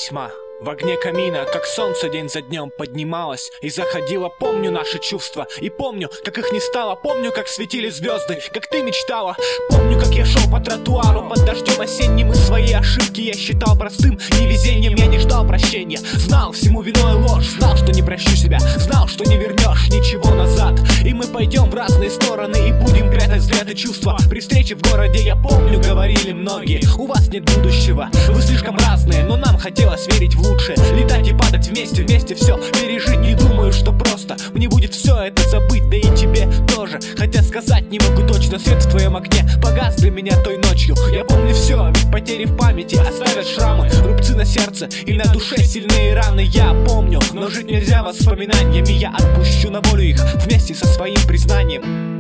письма. В огне камина, как солнце день за днем поднималось и заходило. Помню наши чувства и помню, как их не стало. Помню, как светили звезды, как ты мечтала. Помню, как я шел по тротуару под дождем осенним, и свои ошибки я считал простым невезением. Я не ждал прощения, знал всему виной ложь, знал, что не прощу себя, знал, что не вернешь ничего назад. И мы пойдем в разные стороны и будем прятать взгляд и чувства. При встрече в городе, я помню, говорили многие: у вас нет будущего, вы слишком разные. Но нам хотелось верить в лучшее, летать и падать вместе, вместе все пережить. Не думаю, что просто мне будет все это забыть, да и тебе тоже. Хотя сказать не могу точно, свет в твоем окне погас для меня той ночью. Я помню все, ведь потери в памяти оставят шрамы, рубцы на сердце и на душе сильные раны. Я помню, но жить нельзя воспоминаниями. Я отпущу на волю их вместе со своим признанием.